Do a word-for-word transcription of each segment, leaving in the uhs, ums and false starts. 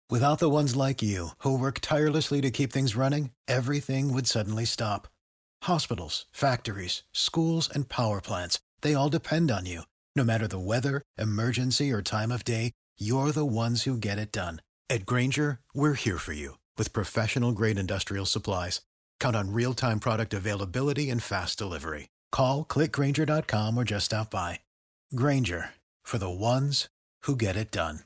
Without the ones like you, who work tirelessly to keep things running, everything would suddenly stop. Hospitals, factories, schools, and power plants, they all depend on you. No matter the weather, emergency, or time of day, you're the ones who get it done. At Grainger, we're here for you with professional-grade industrial supplies. Count on real-time product availability and fast delivery. Call, click grainger dot com, or just stop by. Grainger, for the ones who get it done.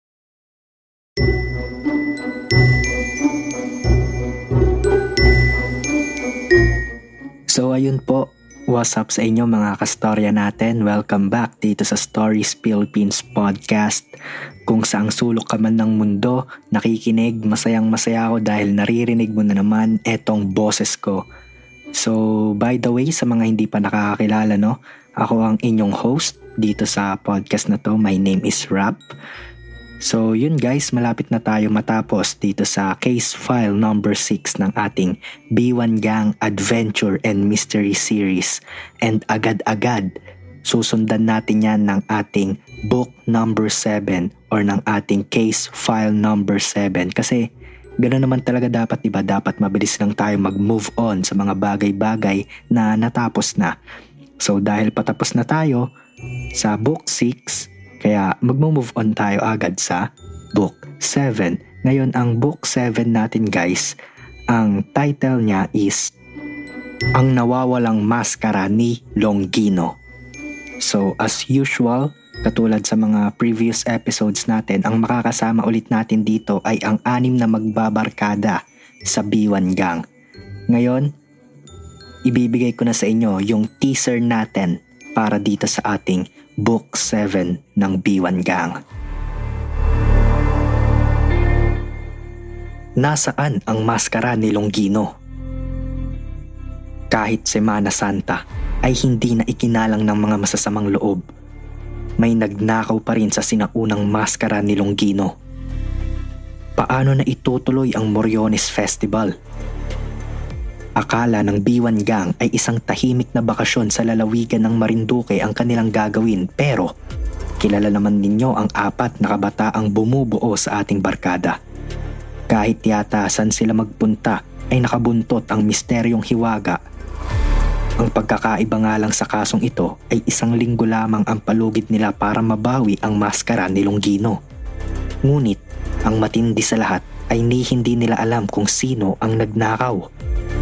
So ayun po, what's up sa inyo mga kastorya natin? Welcome back dito sa Stories Philippines Podcast. Kung saang sulok ka man ng mundo, nakikinig, masayang masaya ako dahil naririnig mo na naman etong boses ko. So by the way, sa mga hindi pa nakakakilala, no, ako ang inyong host dito sa podcast na to. My name is Rap. So yun guys, malapit na tayo matapos dito sa case file number six ng ating B one Gang Adventure and Mystery Series. And agad-agad, susundan natin yan ng ating book number seven or ng ating case file number seven. Kasi gano'n naman talaga dapat, diba? Dapat mabilis lang tayo mag-move on sa mga bagay-bagay na natapos na. So dahil patapos na tayo sa book six, kaya mag-move on tayo agad sa book seven. Ngayon, ang book seven natin guys, ang title niya is Ang Nawawalang Maskara ni Longino. So as usual, katulad sa mga previous episodes natin, ang makakasama ulit natin dito ay ang anim na magbabarkada sa B one Gang. Ngayon, ibibigay ko na sa inyo yung teaser natin para dito sa ating Book seven ng B one Gang. Nasaan ang maskara ni Longino? Kahit Semana Santa ay hindi na ikinalang ng mga masasamang loob. May nagnakaw pa rin sa sinaunang maskara ni Longino. Paano na itutuloy ang Moriones Festival? Akala ng B one Gang ay isang tahimik na bakasyon sa lalawigan ng Marinduque ang kanilang gagawin, pero kilala naman ninyo ang apat na kabataang bumubuo sa ating barkada. Kahit yata saan sila magpunta ay nakabuntot ang misteryong hiwaga. Ang pagkakaiba nga lang sa kasong ito ay isang linggo lamang ang palugid nila para mabawi ang maskara ni Longino. Ngunit ang matindi sa lahat ay ni hindi nila alam kung sino ang nagnakaw.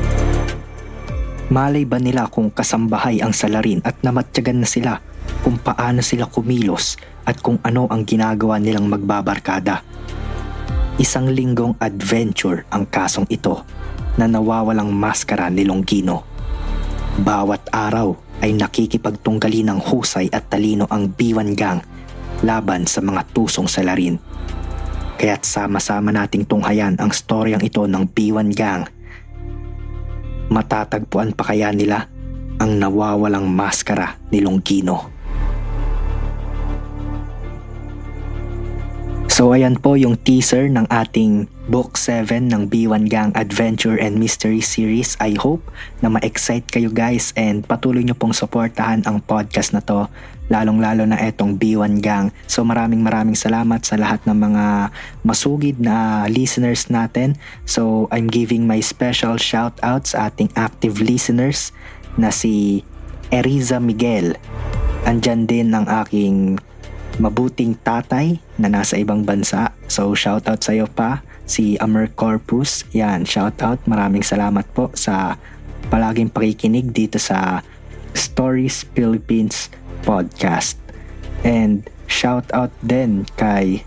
Malay ba nila kung kasambahay ang salarin at namatyagan na sila kung paano sila kumilos at kung ano ang ginagawa nilang magbabarkada? Isang linggong adventure ang kasong ito na nawawalang maskara ni Longino. Bawat araw ay nakikipagtunggali ng husay at talino ang B one Gang laban sa mga tusong salarin. Kaya't sama-sama nating tunghayan ang storyang ito ng B one Gang. Matatagpuan pa kaya nila ang nawawalang maskara ni Longino? So ayan po yung teaser ng ating book seven ng B one Gang Adventure and Mystery Series. I hope na ma-excite kayo guys and patuloy nyo pong suportahan ang podcast na to, lalong lalo na etong B one Gang. So maraming maraming salamat sa lahat ng mga masugid na listeners natin. So I'm giving my special shout out sa ating active listeners na si Eriza Miguel. Andyan din ang aking mabuting tatay na nasa ibang bansa. So shout out sa iyo pa, si Amer Corpus. Yan, shout out. Maraming salamat po sa palaging pakikinig dito sa Stories Philippines Podcast. And shout out din kay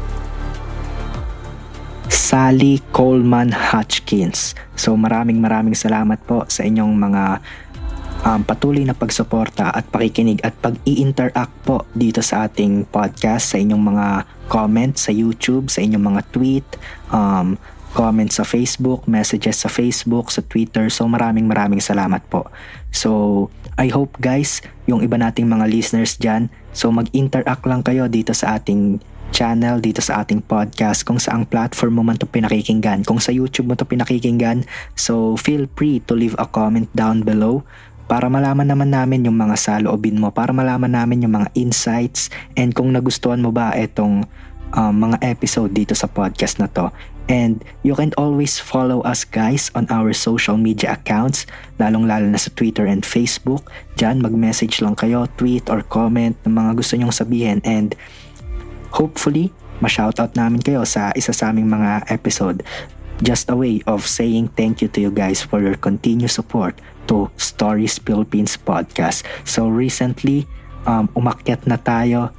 Sally Coleman Hutchkins. So maraming maraming salamat po sa inyong mga um, patuloy na pagsuporta at pakikinig at pag-i-interact po dito sa ating podcast, sa inyong mga comments sa YouTube, sa inyong mga tweet, um, comments sa Facebook, messages sa Facebook, sa Twitter. So maraming maraming salamat po. So I hope guys, yung iba nating mga listeners dyan, so mag-interact lang kayo dito sa ating channel, dito sa ating podcast, kung saang platform mo man ito pinakikinggan. Kung sa YouTube mo ito pinakikinggan, so feel free to leave a comment down below para malaman naman namin yung mga saloobin mo, para malaman namin yung mga insights, and kung nagustuhan mo ba itong um, mga episode dito sa podcast na to. And you can always follow us guys on our social media accounts, lalong-lalo na sa Twitter and Facebook. Diyan mag-message lang kayo, tweet or comment ng mga gusto nyong sabihin, and hopefully ma-shoutout namin kayo sa isa sa aming mga episode. Just a way of saying thank you to you guys for your continued support to Stories Philippines Podcast. So recently, um, umakyat na tayo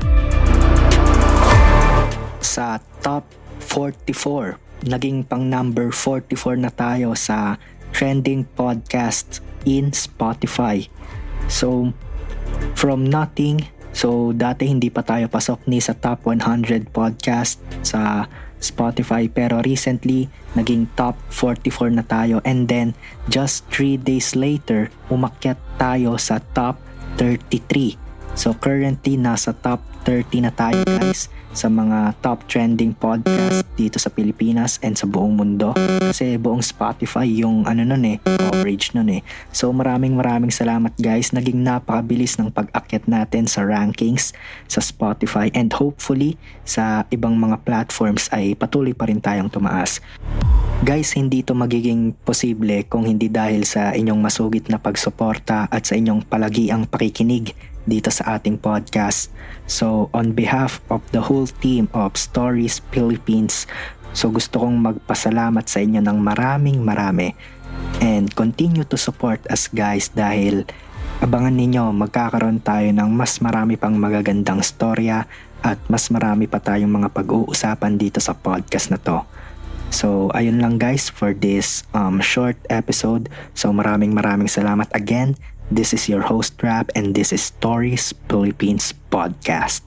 sa top forty-four. Naging pang number forty-four na tayo sa trending podcast in Spotify. So, from nothing, so dati hindi pa tayo pasok ni sa top one hundred podcast sa Spotify, pero recently naging top forty-four na tayo, and then just three days later umakyat tayo sa top thirty-three. So currently nasa top thirty na tayo guys sa mga top trending podcast dito sa Pilipinas and sa buong mundo, kasi buong Spotify yung ano nun eh, coverage nun eh. So maraming maraming salamat guys, naging napakabilis ng pag-akyat natin sa rankings sa Spotify, and hopefully sa ibang mga platforms ay patuloy pa rin tayong tumaas. Guys, hindi ito magiging posible kung hindi dahil sa inyong masugit na pagsuporta at sa inyong palagiang pakikinig dito sa ating podcast. So on behalf of the whole team of Stories Philippines, so gusto kong magpasalamat sa inyo ng maraming marami, and continue to support us guys, dahil abangan ninyo magkakaroon tayo ng mas marami pang magagandang storya at mas marami pa tayong mga pag-uusapan dito sa podcast na to. So ayun lang guys for this um, short episode. So maraming maraming salamat again. This is your host Rap, and this is Stories Philippines Podcast.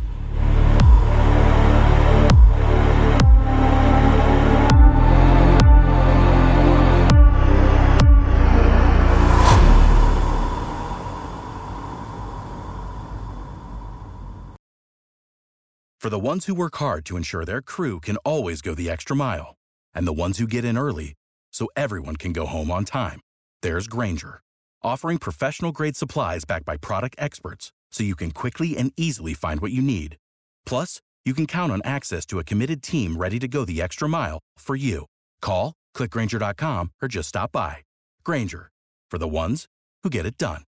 For the ones who work hard to ensure their crew can always go the extra mile, and the ones who get in early so everyone can go home on time, there's Grainger, offering professional-grade supplies backed by product experts so you can quickly and easily find what you need. Plus, you can count on access to a committed team ready to go the extra mile for you. Call, click Grainger dot com, or just stop by. Grainger, for the ones who get it done.